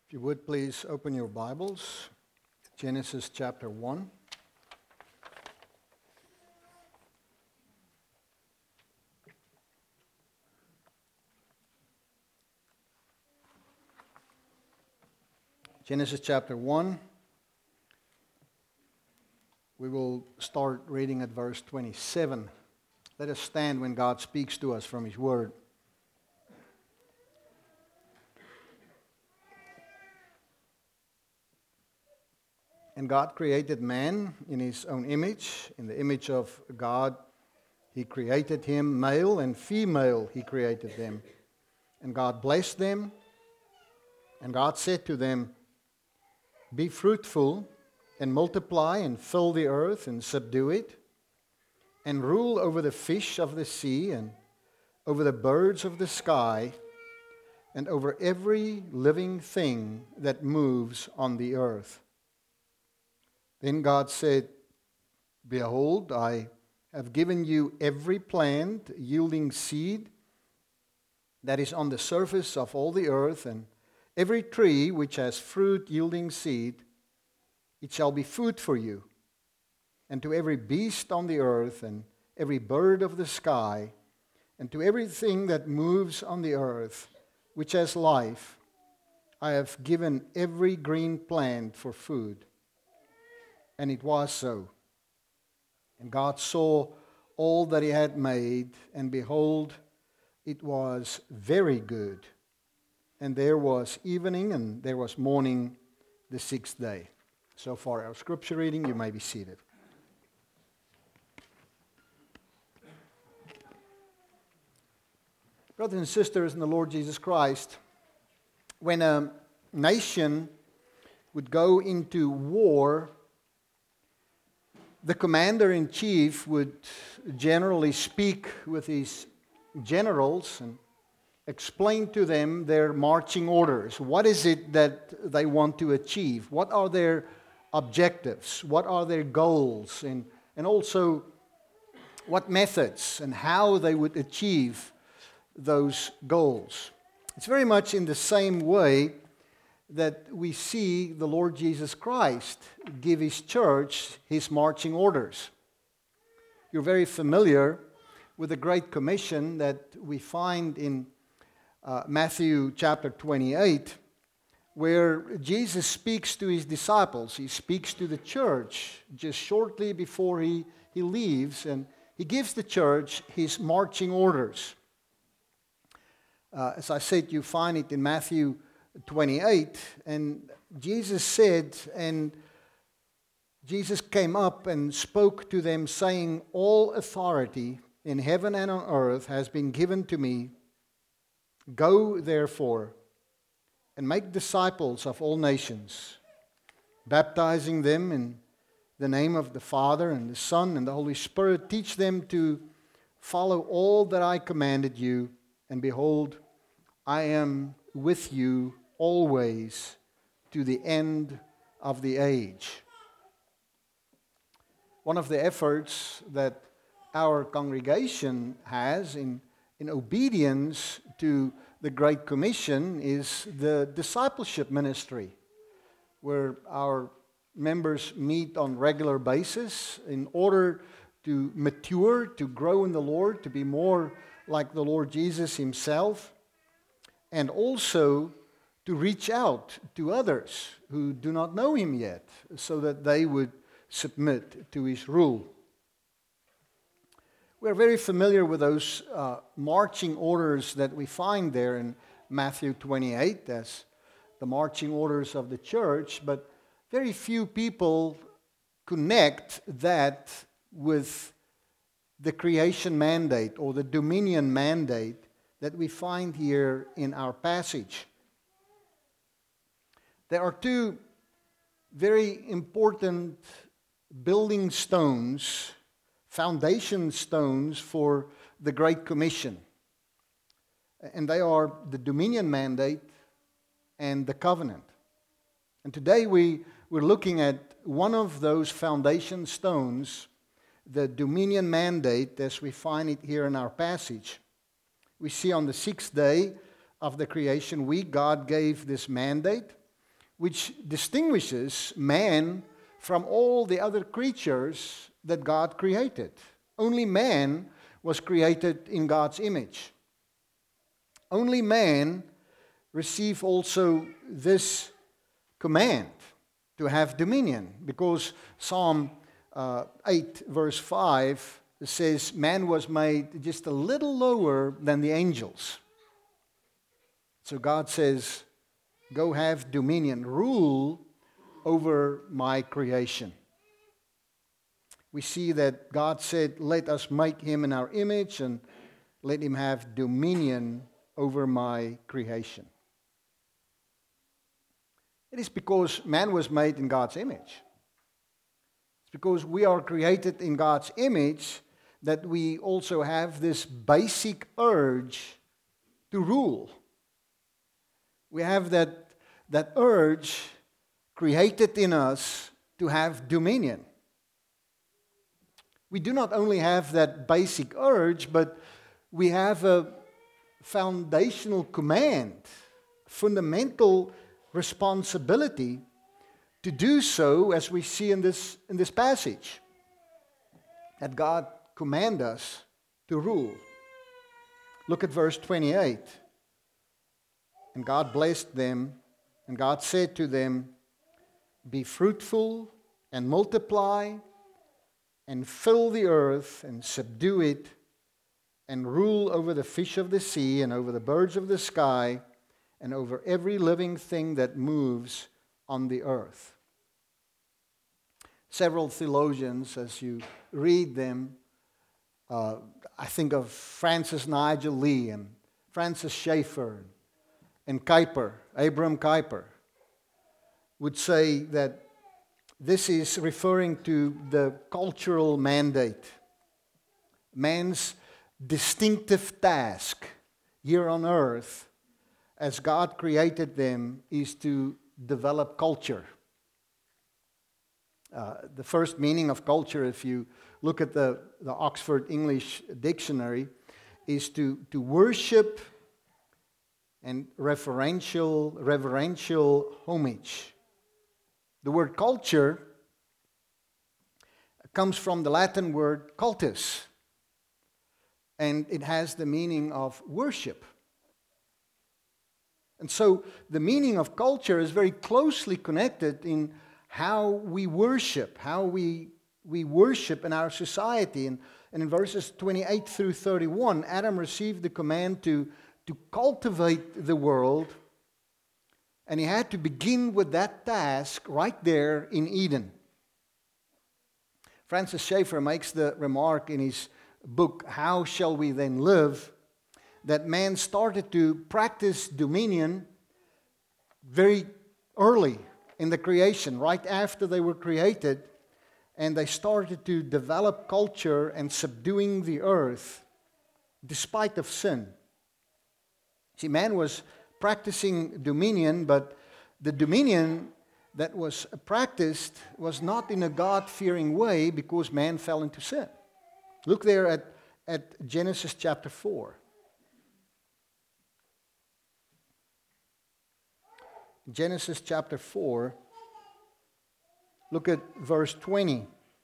If you would please open your Bibles, Genesis chapter 1. Genesis chapter 1. We will start reading at verse 27. Let us stand when God speaks to us from His Word. And God created man in His own image. In the image of God, He created him, male and female, He created them. And God blessed them. And God said to them, "Be fruitful and multiply and fill the earth and subdue it, and rule over the fish of the sea and over the birds of the sky and over every living thing that moves on the earth." Then God said, "Behold, I have given you every plant yielding seed that is on the surface of all the earth, and every tree which has fruit yielding seed. It shall be food for you. And to every beast on the earth, and every bird of the sky, and to everything that moves on the earth, which has life, I have given every green plant for food." And it was so. And God saw all that He had made, and behold, it was very good. And there was evening, and there was morning, the sixth day. So far our scripture reading. You may be seated. Brothers and sisters in the Lord Jesus Christ, when a nation would go into war, the commander-in-chief would generally speak with his generals and explain to them their marching orders. What is it that they want to achieve? What are their objectives? What are their goals? And also what methods and how they would achieve those goals. It's very much in the same way that we see the Lord Jesus Christ give His church His marching orders. You're very familiar with the Great Commission that we find in Matthew chapter 28, where Jesus speaks to His disciples. He speaks to the church just shortly before He leaves, and He gives the church His marching orders. As I said, you find it in Matthew 28, and Jesus said, and Jesus came up and spoke to them, saying, "All authority in heaven and on earth has been given to me. Go, therefore, and make disciples of all nations, baptizing them in the name of the Father and the Son and the Holy Spirit. Teach them to follow all that I commanded you, and behold, I am with you always to the end of the age." One of the efforts that our congregation has in obedience to the Great Commission is the discipleship ministry, where our members meet on regular basis in order to mature, to grow in the Lord, to be more like the Lord Jesus Himself, and also to reach out to others who do not know Him yet, so that they would submit to His rule. We're very familiar with those marching orders that we find there in Matthew 28 as the marching orders of the church, but very few people connect that with the creation mandate or the dominion mandate that we find here in our passage. There are two very important building stones, foundation stones for the Great Commission. And they are the dominion mandate and the covenant. And today we're looking at one of those foundation stones, the dominion mandate, as we find it here in our passage. We see on the sixth day of the creation week, God gave this mandate which distinguishes man from all the other creatures that God created. Only man was created in God's image. Only man received also this command to have dominion, because Psalm 8 verse 5 says man was made just a little lower than the angels. So God says, go have dominion, rule over my creation. We see that God said, let us make him in our image and let him have dominion over my creation. It is because man was made in God's image. It's because we are created in God's image that we also have this basic urge to rule. We have that urge created in us to have dominion. We do not only have that basic urge, but we have a foundational command, fundamental responsibility to do so, as we see in this passage, that God commands us to rule. Look at verse 28. And God blessed them, and God said to them, be fruitful and multiply and fill the earth and subdue it and rule over the fish of the sea and over the birds of the sky and over every living thing that moves on the earth. Several theologians, as you read them, I think of Francis Nigel Lee and Francis Schaeffer and Kuyper, Abraham Kuyper, would say that this is referring to the cultural mandate. Man's distinctive task here on earth, as God created them, is to develop culture. The first meaning of culture, if you look at the Oxford English Dictionary, is to worship and reverential homage. The word culture comes from the Latin word cultus, and it has the meaning of worship. And so the meaning of culture is very closely connected in how we worship, how we worship in our society. And in verses 28 through 31, Adam received the command to cultivate the world, and he had to begin with that task right there in Eden. Francis Schaeffer makes the remark in his book, How Shall We Then Live?, that man started to practice dominion very early in the creation, right after they were created, and they started to develop culture and subduing the earth despite of sin. See, man was practicing dominion, but the dominion that was practiced was not in a God-fearing way because man fell into sin. Look there at Genesis chapter 4. Genesis chapter 4, look at verse 20.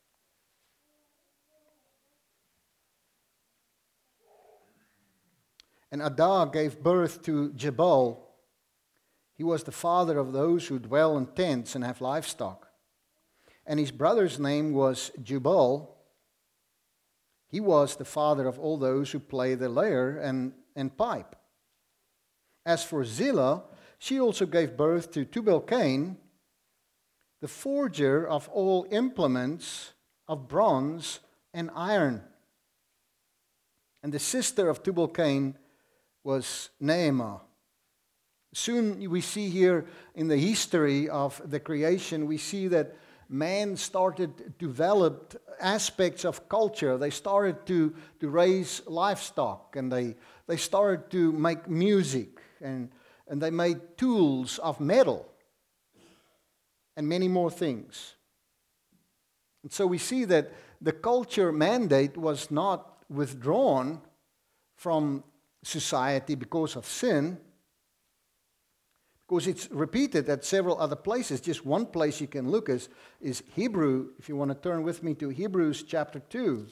And Adam gave birth to Jabal. He was the father of those who dwell in tents and have livestock. And his brother's name was Jubal. He was the father of all those who play the lyre and pipe. As for Zillah, she also gave birth to Tubal-Cain, the forger of all implements of bronze and iron. And the sister of Tubal-Cain was Naamah. Soon we see here in the history of the creation, we see that man started to develop aspects of culture. They started to raise livestock, and they started to make music, and they made tools of metal and many more things. And so we see that the culture mandate was not withdrawn from society because of sin, Of course, it's repeated at several other places. Just one place you can look is Hebrew. If you want to turn with me to Hebrews chapter 2.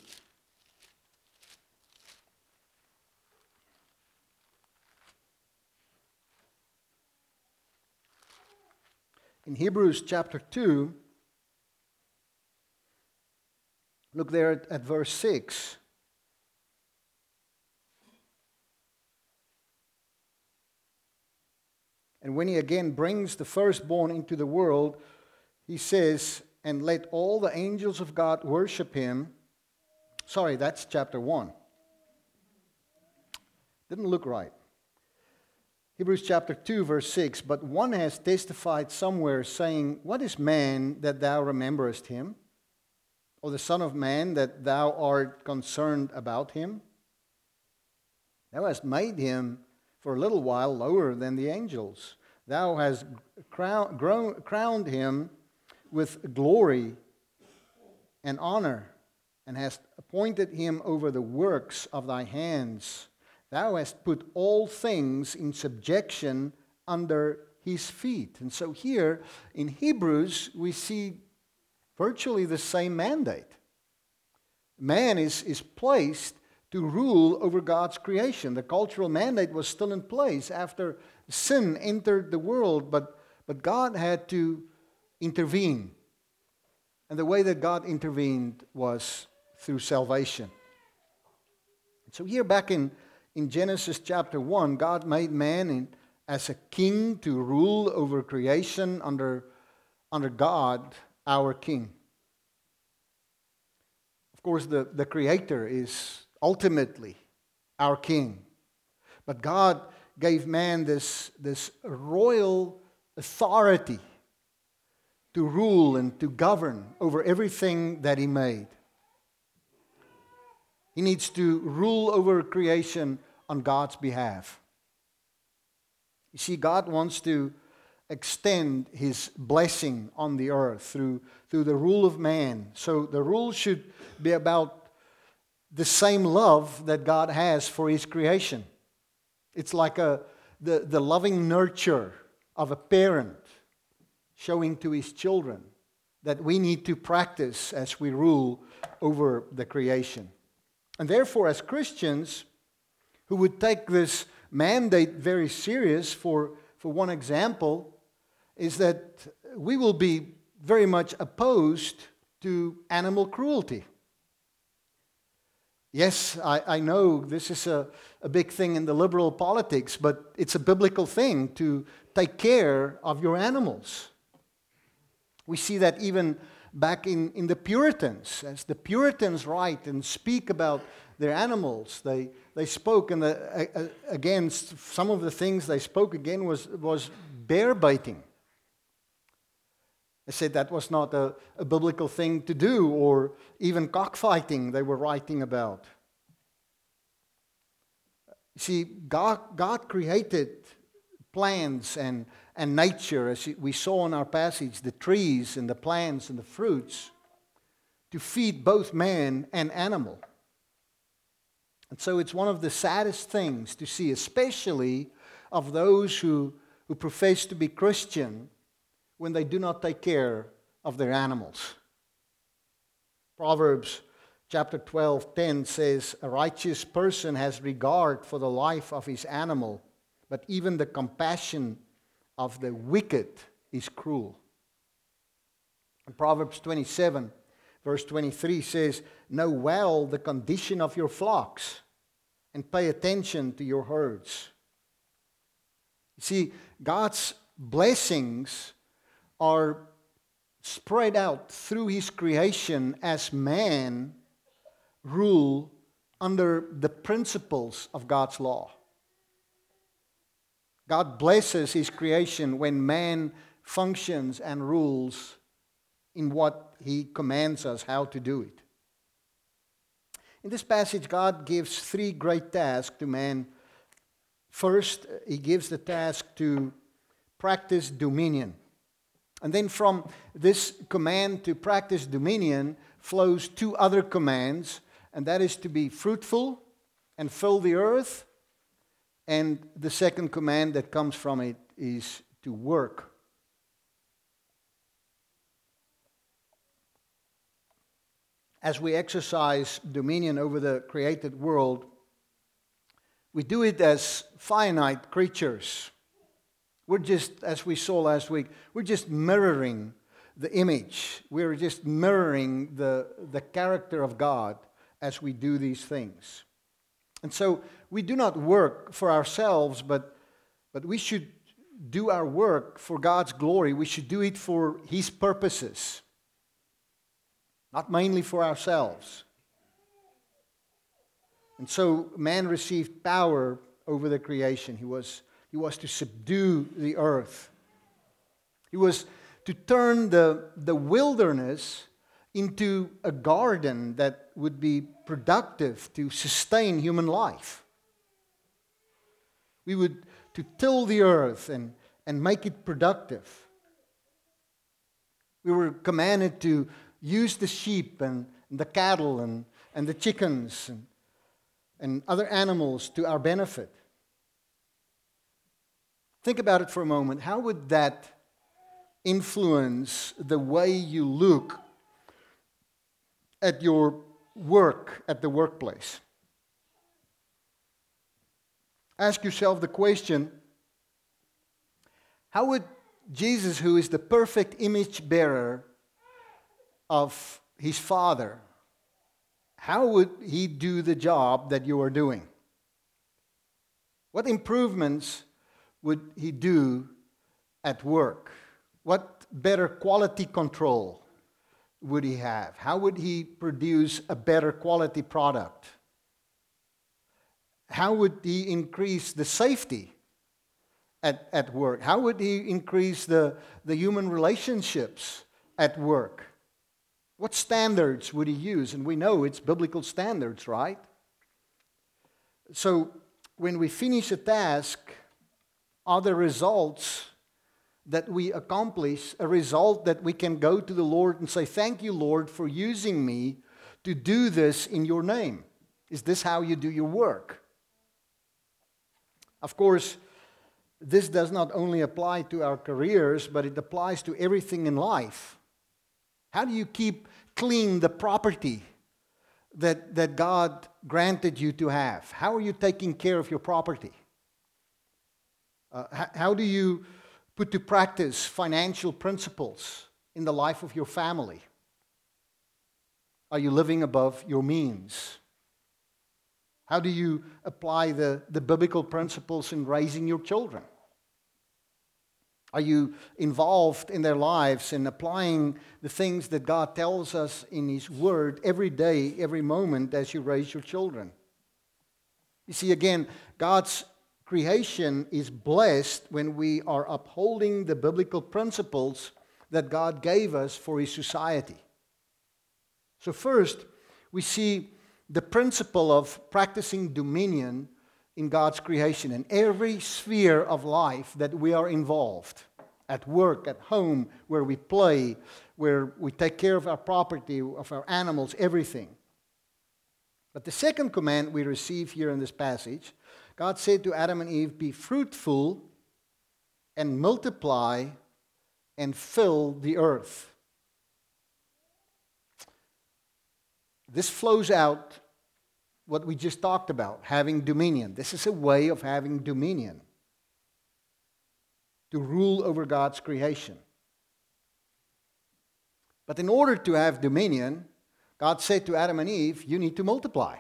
In Hebrews chapter 2, look there at verse 6. And when he again brings the firstborn into the world, he says, and let all the angels of God worship him. Sorry, that's chapter 1. Didn't look right. Hebrews chapter 2, verse 6. But one has testified somewhere, saying, what is man that thou rememberest him? Or the Son of Man that thou art concerned about him? Thou hast made him for a little while lower than the angels. Thou hast crowned him with glory and honor, and hast appointed him over the works of thy hands. Thou hast put all things in subjection under his feet. And so here in Hebrews we see virtually the same mandate. Man is placed to rule over God's creation. The cultural mandate was still in place after sin entered the world, but God had to intervene. And the way that God intervened was through salvation. So here back in Genesis chapter 1, God made man as a king to rule over creation under God, our king. Of course, the Creator is ultimately our king. But God gave man this royal authority to rule and to govern over everything that he made. He needs to rule over creation on God's behalf. You see, God wants to extend his blessing on the earth through the rule of man. So the rule should be about the same love that God has for his creation. It's like the loving nurture of a parent showing to his children that we need to practice as we rule over the creation. And therefore, as Christians who would take this mandate very serious, for one example, is that we will be very much opposed to animal cruelty. Yes, I know this is a big thing in the liberal politics, but it's a biblical thing to take care of your animals. We see that even back in the Puritans. As the Puritans write and speak about their animals, they spoke against some of the things they spoke again was bear baiting. They said that was not a biblical thing to do, or even cockfighting they were writing about. See, God created plants and nature, as we saw in our passage, the trees and the plants and the fruits, to feed both man and animal. And so it's one of the saddest things to see, especially of those who profess to be Christian, when they do not take care of their animals. Proverbs chapter 12:10 says, a righteous person has regard for the life of his animal, but even the compassion of the wicked is cruel. And Proverbs 27 verse 23 says, know well the condition of your flocks and pay attention to your herds. You see, God's blessings are spread out through his creation as man rule under the principles of God's law. God blesses his creation when man functions and rules in what he commands us how to do it. In this passage, God gives three great tasks to man. First, he gives the task to practice dominion. And then from this command to practice dominion flows two other commands, and that is to be fruitful and fill the earth. And the second command that comes from it is to work. As we exercise dominion over the created world, we do it as finite creatures. We're just, as we saw last week, we're just mirroring the image. We're just mirroring the character of God as we do these things. And so we do not work for ourselves, but we should do our work for God's glory. We should do it for His purposes, not mainly for ourselves. And so man received power over the creation. He was to subdue the earth. He was to turn the wilderness into a garden that would be productive to sustain human life. We would to till the earth and make it productive. We were commanded to use the sheep and the cattle and the chickens and other animals to our benefit. Think about it for a moment. How would that influence the way you look at your work at the workplace? Ask yourself the question, how would Jesus, who is the perfect image bearer of His Father, how would He do the job that you are doing? What improvements would He do at work? What better quality control would He have? How would He produce a better quality product? How would He increase the safety at work? How would He increase the human relationships at work? What standards would He use? And we know it's biblical standards, right? So when we finish a task, are the results that we accomplish a result that we can go to the Lord and say, "Thank you, Lord, for using me to do this in your name"? Is this how you do your work? Of course, this does not only apply to our careers, but it applies to everything in life. How do you keep clean the property that God granted you to have? How are you taking care of your property? How do you put to practice financial principles in the life of your family? Are you living above your means? How do you apply the biblical principles in raising your children? Are you involved in their lives and applying the things that God tells us in His Word every day, every moment as you raise your children? You see, again, God's creation is blessed when we are upholding the biblical principles that God gave us for His society. So first, we see the principle of practicing dominion in God's creation in every sphere of life that we are involved. At work, at home, where we play, where we take care of our property, of our animals, everything. But the second command we receive here in this passage, God said to Adam and Eve, "Be fruitful and multiply and fill the earth." This flows out what we just talked about, having dominion. This is a way of having dominion, to rule over God's creation. But in order to have dominion, God said to Adam and Eve, you need to multiply.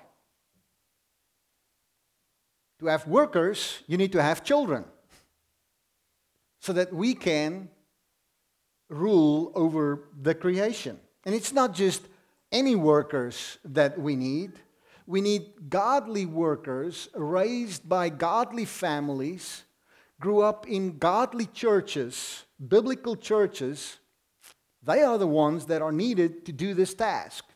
To have workers, you need to have children, so that we can rule over the creation. And it's not just any workers that we need. We need godly workers raised by godly families, grew up in godly churches, biblical churches. They are the ones that are needed to do this task.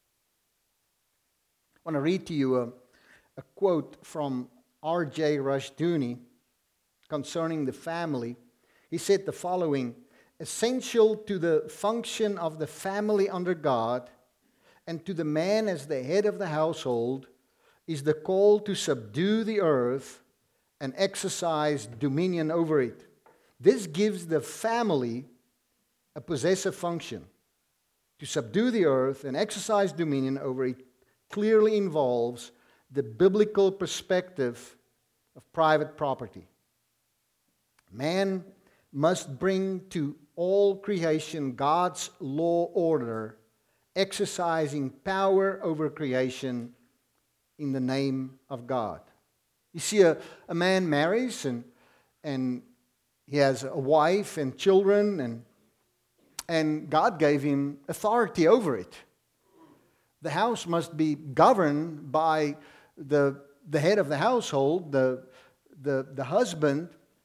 I want to read to you a quote from R.J. Rushdoony concerning the family. He said the following: "Essential to the function of the family under God and to the man as the head of the household is the call to subdue the earth and exercise dominion over it, This gives the family a possessive function. To subdue the earth and exercise dominion over it clearly involves the biblical perspective of private property. Man must bring to all creation God's law order, exercising power over creation in the name of God. You see, a man marries and he has a wife and children, and God gave him authority over it. The house must be governed by the head of the household, the husband,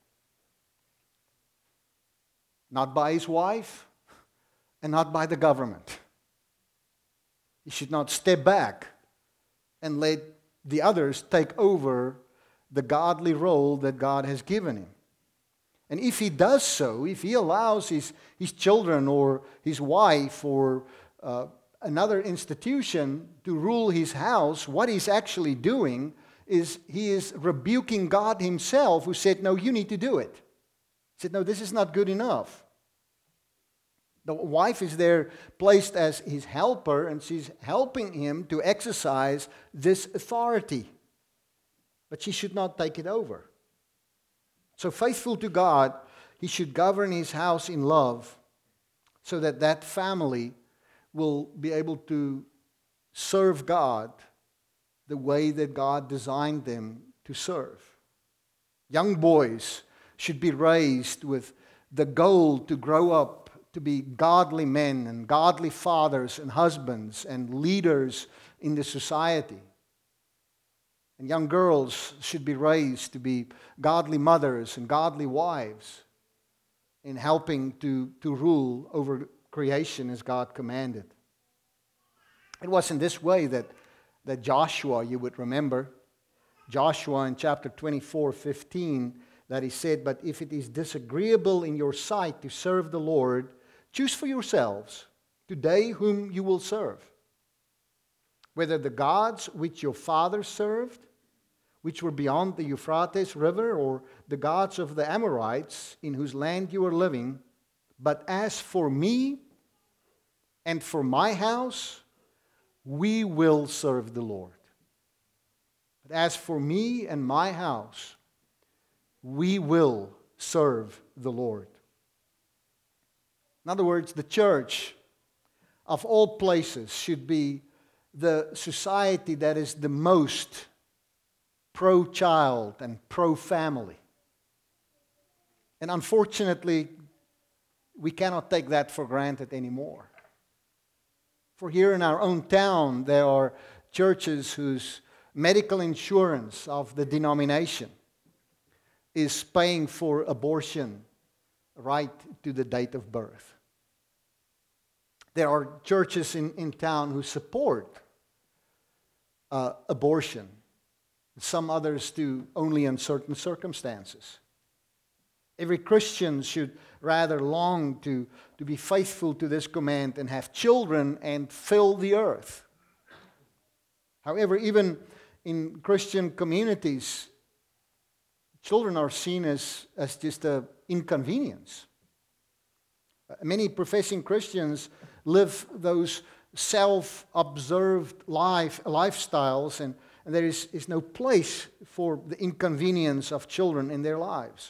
not by his wife and not by the government. He should not step back and let the others take over the godly role that God has given him. And if he does so, if he allows his children or his wife or another institution to rule his house, what he's actually doing is he is rebuking God himself, who said, no, you need to do it. He said, no, this is not good enough. The wife is there placed as his helper, and she's helping him to exercise this authority. But she should not take it over. So faithful to God, he should govern his house in love so that that family will be able to serve God the way that God designed them to serve. Young boys should be raised with the goal to grow up to be godly men and godly fathers and husbands and leaders in the society. And young girls should be raised to be godly mothers and godly wives in helping to rule over creation as God commanded. It was in this way that Joshua, you would remember, Joshua in chapter 24:15, that he said, but if it is disagreeable in your sight to serve the Lord, choose for yourselves today whom you will serve, whether the gods which your fathers served, which were beyond the Euphrates River, or the gods of the Amorites in whose land you are living. But as for me and for my house, we will serve the Lord. But as for me and my house, we will serve the Lord. In other words, the church of all places should be the society that is the most pro-child and pro-family. And unfortunately, we cannot take that for granted anymore. For here in our own town, there are churches whose medical insurance of the denomination is paying for abortion right to the date of birth. There are churches in town who support abortion. Some others do only in certain circumstances. Every Christian should rather long to be faithful to this command and have children and fill the earth. However, even in Christian communities, children are seen as just an inconvenience. Many professing Christians live those self-observed lifestyles, and there is no place for the inconvenience of children in their lives.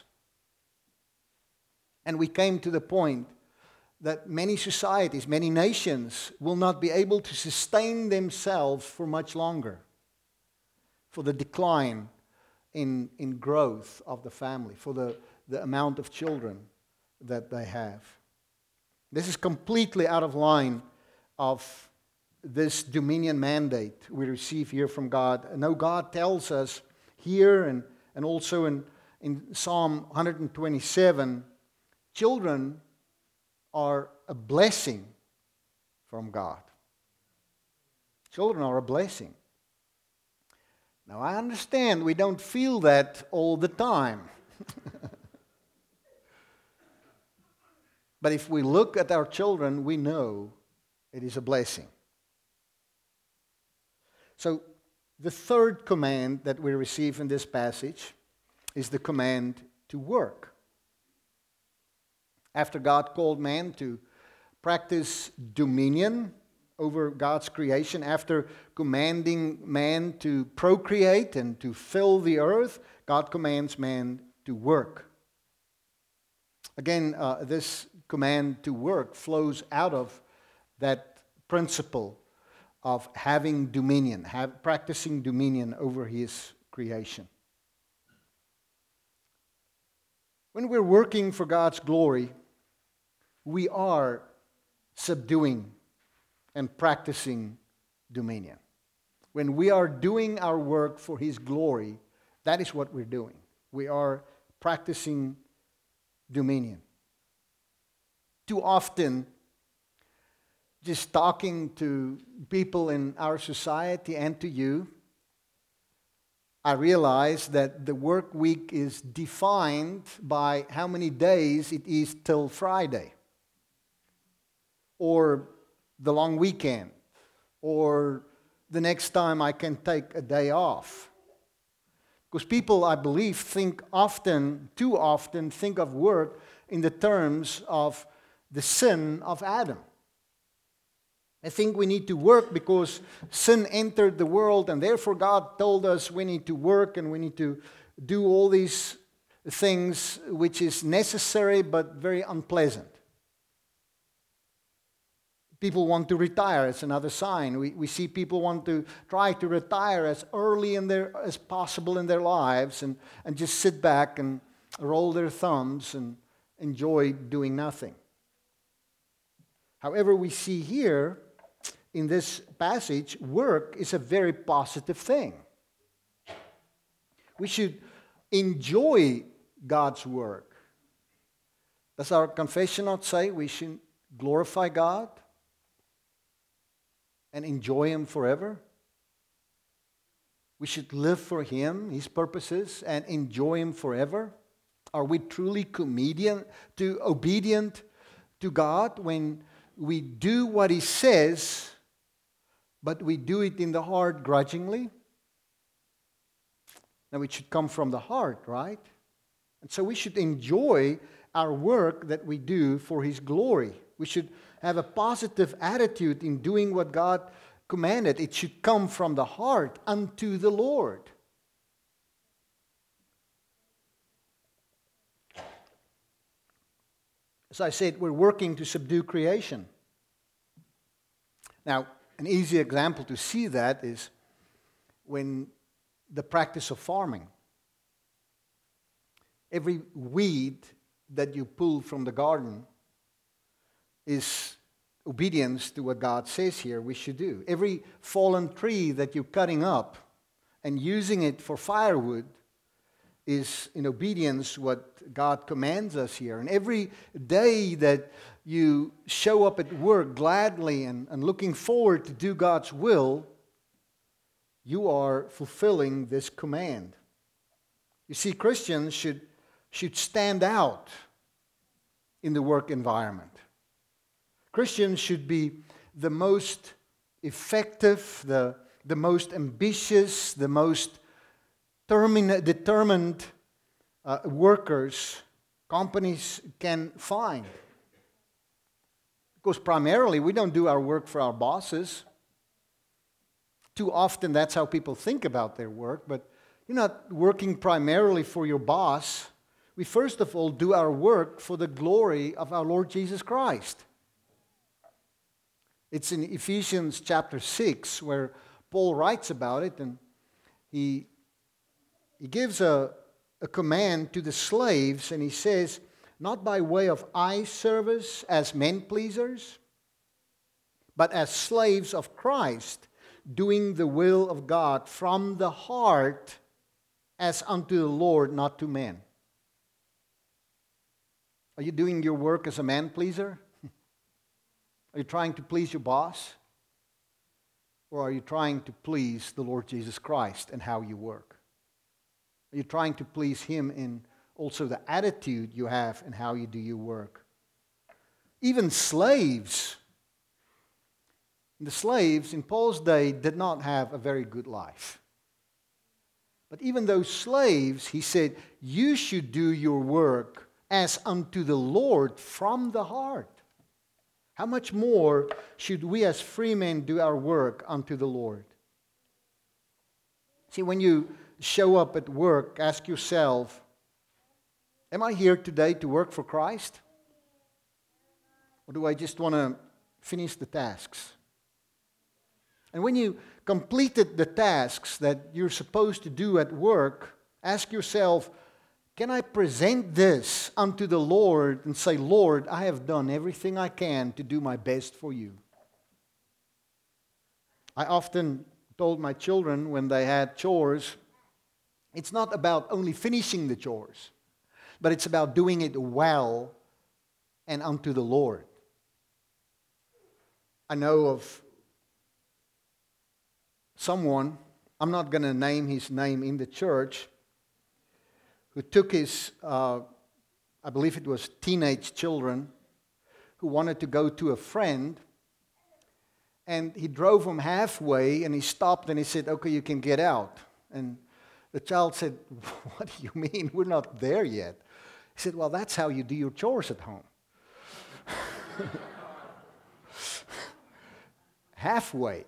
And we came to the point that many societies, many nations will not be able to sustain themselves for much longer, for the decline in growth of the family, for the amount of children that they have. This is completely out of line of this dominion mandate we receive here from God. I know God tells us here and also in Psalm 127, children are a blessing from God. Children are a blessing. Now I understand we don't feel that all the time. But if we look at our children, we know it is a blessing. So the third command that we receive in this passage is the command to work. After God called man to practice dominion over God's creation, after commanding man to procreate and to fill the earth, God commands man to work. Again, this command to work flows out of that principle of having dominion, practicing dominion over his creation. When we're working for God's glory, we are subduing and practicing dominion. When we are doing our work for his glory, that is what we're doing. We are practicing dominion. Too often, just talking to people in our society and to you, I realize that the work week is defined by how many days it is till Friday, or the long weekend, or the next time I can take a day off. Because people, I believe, too often think of work in the terms of the sin of Adam. I think we need to work because sin entered the world, and therefore God told us we need to work and we need to do all these things which is necessary but very unpleasant. People want to retire. It's another sign. We see people want to try to retire as early as possible in their lives and just sit back and roll their thumbs and enjoy doing nothing. However, we see here in this passage, work is a very positive thing. We should enjoy God's work. Does our confession not say we should glorify God and enjoy Him forever? We should live for Him, His purposes, and enjoy Him forever. Are we truly obedient to God when we do what He says, but we do it in the heart grudgingly? Now, it should come from the heart, right? And so we should enjoy our work that we do for His glory. We should have a positive attitude in doing what God commanded. It should come from the heart unto the Lord. As I said, we're working to subdue creation. Now, an easy example to see that is when the practice of farming. Every weed that you pull from the garden is obedience to what God says here we should do. Every fallen tree that you're cutting up and using it for firewood is in obedience what God commands us here. And every day that you show up at work gladly and looking forward to do God's will, you are fulfilling this command. You see, Christians should stand out in the work environment. Christians should be the most effective, the most ambitious, the most determined workers companies can find. Because primarily we don't do our work for our bosses. Too often that's how people think about their work, but you're not working primarily for your boss. We first of all do our work for the glory of our Lord Jesus Christ. It's in Ephesians chapter 6 where Paul writes about it, and he gives a command to the slaves, and he says, not by way of eye service as men pleasers, but as slaves of Christ, doing the will of God from the heart as unto the Lord, not to men. Are you doing your work as a man pleaser? Are you trying to please your boss? Or are you trying to please the Lord Jesus Christ and how you work? Are you trying to please Him in also the attitude you have and how you do your work? Even slaves. The slaves in Paul's day did not have a very good life. But even those slaves, he said, you should do your work as unto the Lord from the heart. How much more should we as free men do our work unto the Lord? See, when you show up at work, ask yourself, am I here today to work for Christ? Or do I just want to finish the tasks? And when you completed the tasks that you're supposed to do at work, ask yourself, can I present this unto the Lord and say, Lord, I have done everything I can to do my best for you? I often told my children when they had chores, it's not about only finishing the chores, but it's about doing it well and unto the Lord. I know of someone, I'm not going to name his name in the church, who took his, I believe it was teenage children, who wanted to go to a friend, and he drove them halfway, and he stopped and he said, okay, you can get out. And the child said, what do you mean? We're not there yet. He said, well, that's how you do your chores at home. Halfway.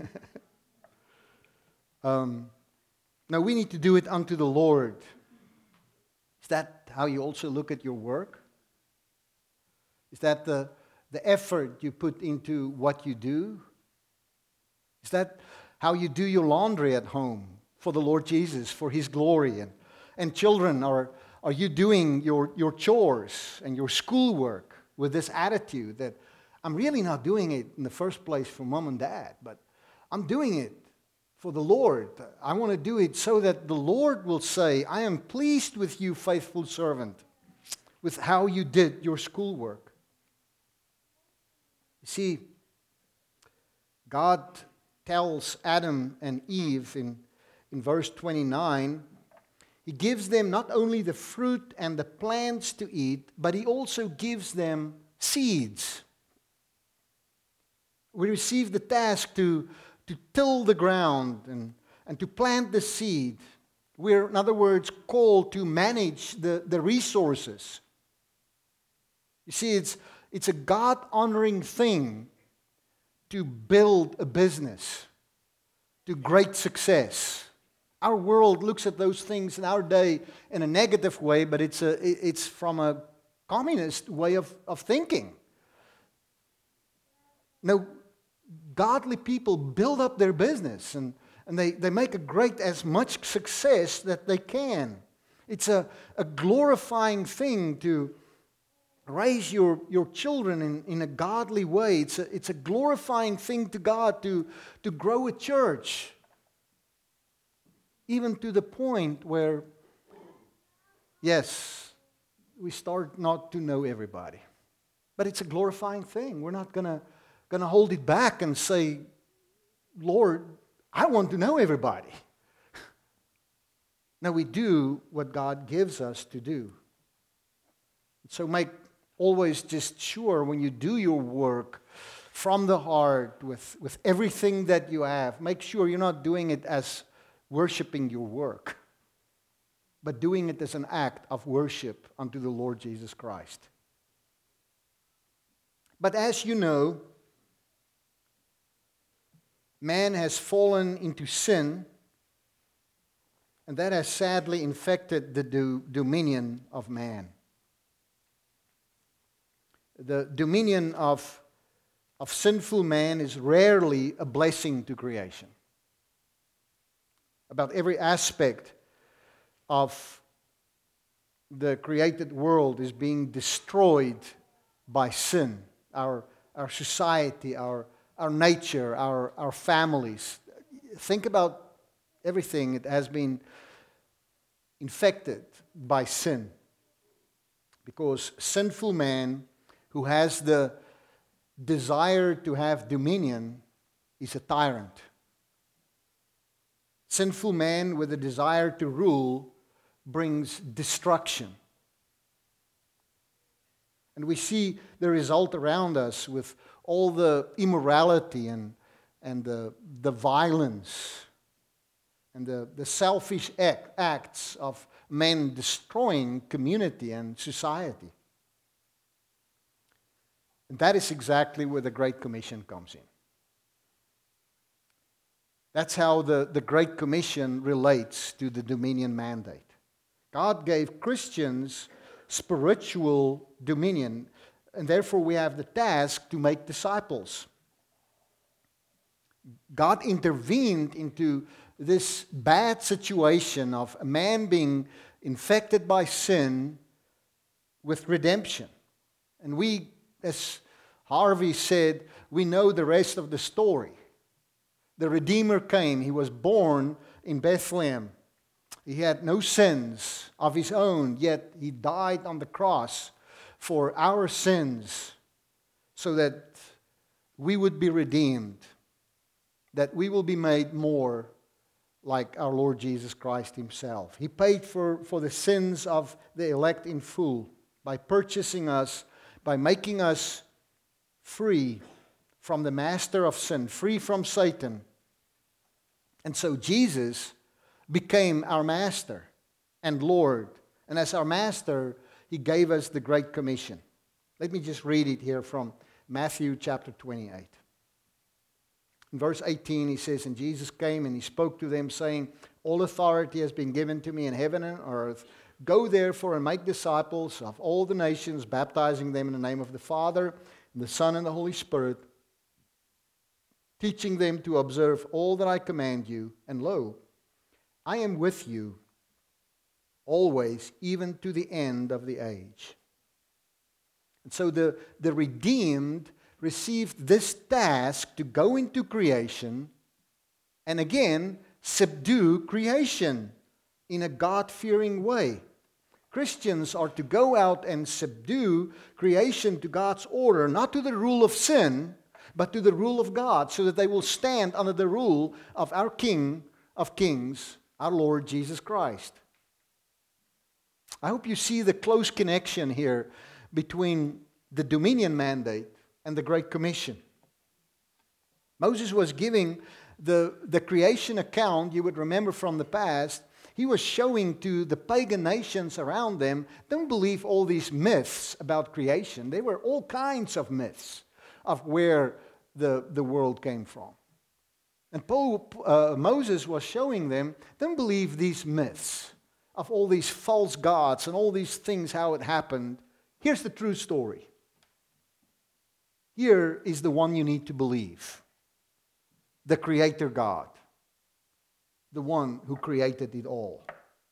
Now we need to do it unto the Lord. Is that how you also look at your work? Is that the effort you put into what you do? Is that how you do your laundry at home for the Lord Jesus, for His glory? And children, are you doing your chores and your schoolwork with this attitude that I'm really not doing it in the first place for mom and dad, but I'm doing it for the Lord. I want to do it so that the Lord will say, I am pleased with you, faithful servant, with how you did your schoolwork. You see, God tells Adam and Eve in verse 29, He gives them not only the fruit and the plants to eat, but He also gives them seeds. We receive the task to till the ground and to plant the seed. We're, in other words, called to manage the resources. You see, it's a God-honoring thing to build a business to great success. Our world looks at those things in our day in a negative way, but it's from a communist way of thinking. No, godly people build up their business and they make as much success that they can. It's a glorifying thing to raise your children in a godly way. It's a glorifying thing to God to grow a church. Even to the point where, yes, we start not to know everybody. But it's a glorifying thing. We're not going to hold it back and say, Lord, I want to know everybody. No, we do what God gives us to do. So make always just sure when you do your work from the heart with everything that you have, make sure you're not doing it as worshiping your work, but doing it as an act of worship unto the Lord Jesus Christ. But as you know, man has fallen into sin, and that has sadly infected the dominion of man. The dominion of sinful man is rarely a blessing to creation. About every aspect of the created world is being destroyed by sin. Our society, our nature, our families. Think about everything that has been infected by sin. Because sinful man who has the desire to have dominion is a tyrant. Sinful man with a desire to rule brings destruction. And we see the result around us with all the immorality and the violence and the selfish acts of men destroying community and society. And that is exactly where the Great Commission comes in. That's how the Great Commission relates to the dominion mandate. God gave Christians spiritual dominion, and therefore we have the task to make disciples. God intervened into this bad situation of a man being infected by sin with redemption. And we, as Harvey said, we know the rest of the story. The Redeemer came. He was born in Bethlehem. He had no sins of his own, yet he died on the cross for our sins so that we would be redeemed, that we will be made more like our Lord Jesus Christ himself. He paid for the sins of the elect in full by purchasing us, by making us free from the master of sin, free from Satan. And so Jesus became our master and Lord. And as our master, he gave us the Great Commission. Let me just read it here from Matthew chapter 28. In verse 18, he says, "And Jesus came and he spoke to them, saying, All authority has been given to me in heaven and earth. Go therefore and make disciples of all the nations, baptizing them in the name of the Father, and the Son, and the Holy Spirit, teaching them to observe all that I command you. And lo, I am with you always, even to the end of the age." And so the redeemed received this task to go into creation and again subdue creation in a God-fearing way. Christians are to go out and subdue creation to God's order, not to the rule of sin, but to the rule of God, so that they will stand under the rule of our King of Kings, our Lord Jesus Christ. I hope you see the close connection here between the dominion mandate and the Great Commission. Moses was giving the creation account, you would remember from the past. He was showing to the pagan nations around them, don't believe all these myths about creation. There were all kinds of myths of where the world came from. And Moses was showing them, don't believe these myths of all these false gods and all these things, how it happened. Here's the true story. Here is the one you need to believe. The Creator God. The one who created it all.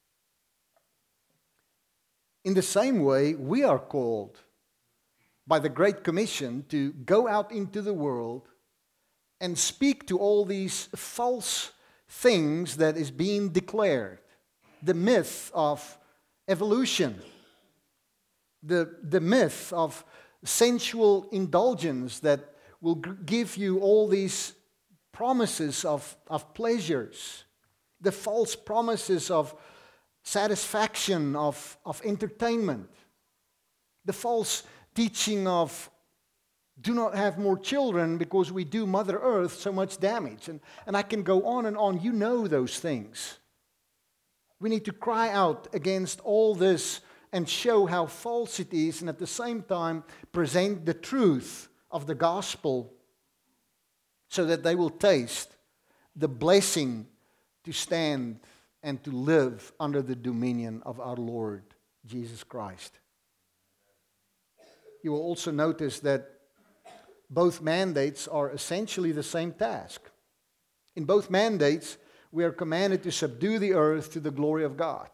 In the same way, we are called by the Great Commission to go out into the world and speak to all these false things that is being declared. The myth of evolution. The myth of sensual indulgence that will give you all these promises of pleasures. The false promises of satisfaction, of entertainment. The false teaching of do not have more children because we do Mother Earth so much damage. And I can go on and on. You know those things. We need to cry out against all this and show how false it is, and at the same time present the truth of the gospel so that they will taste the blessing to stand and to live under the dominion of our Lord Jesus Christ. You will also notice that both mandates are essentially the same task. In both mandates, we are commanded to subdue the earth to the glory of God.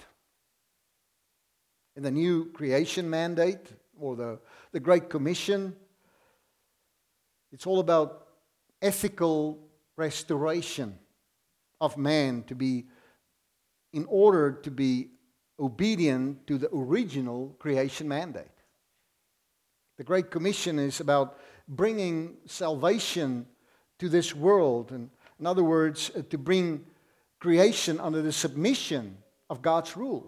In the new creation mandate, or the Great Commission, it's all about ethical restoration of man to be, in order to be obedient to the original creation mandate. The Great Commission is about bringing salvation to this world, and in other words, to bring creation under the submission of God's rule.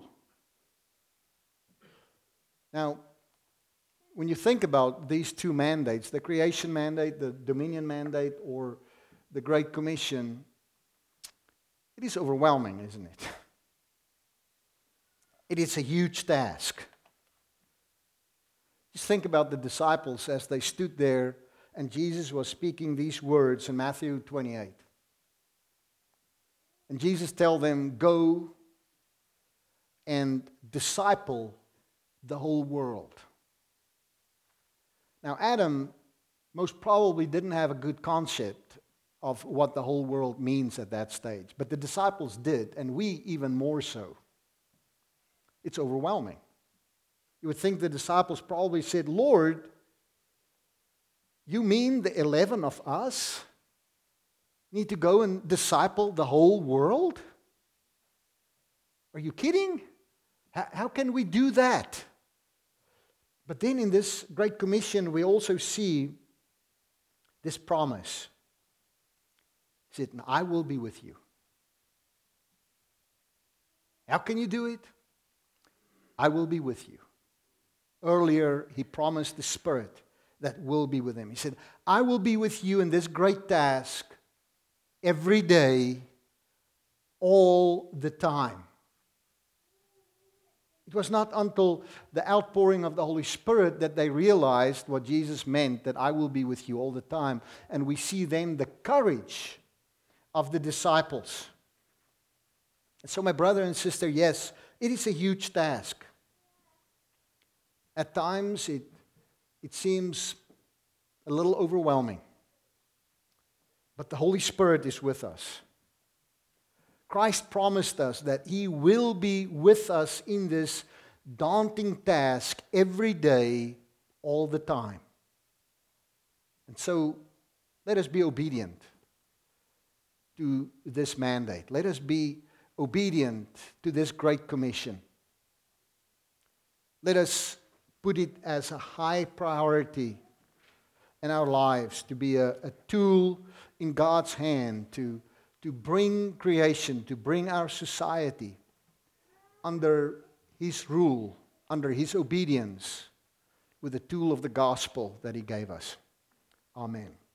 Now, when you think about these two mandates, the creation mandate, the dominion mandate, or the Great Commission, it is overwhelming, isn't it? It is a huge task. Just think about the disciples as they stood there and Jesus was speaking these words in Matthew 28. And Jesus told them, go and disciple the whole world. Now, Adam most probably didn't have a good concept of what the whole world means at that stage. But the disciples did, and we even more so. It's overwhelming. You would think the disciples probably said, Lord, you mean the 11 of us need to go and disciple the whole world? Are you kidding? How can we do that? But then in this Great Commission, we also see this promise. He said, I will be with you. How can you do it? I will be with you. Earlier, he promised the Spirit that will be with him. He said, I will be with you in this great task every day, all the time. It was not until the outpouring of the Holy Spirit that they realized what Jesus meant, that I will be with you all the time. And we see then the courage of the disciples. And so, my brother and sister, yes, it is a huge task. At times, it seems a little overwhelming. But the Holy Spirit is with us. Christ promised us that He will be with us in this daunting task every day, all the time. And so, let us be obedient to this mandate. Let us be obedient to this Great Commission. Let us put it as a high priority in our lives to be a tool in God's hand to bring creation, to bring our society under His rule, under His obedience, with the tool of the gospel that He gave us. Amen.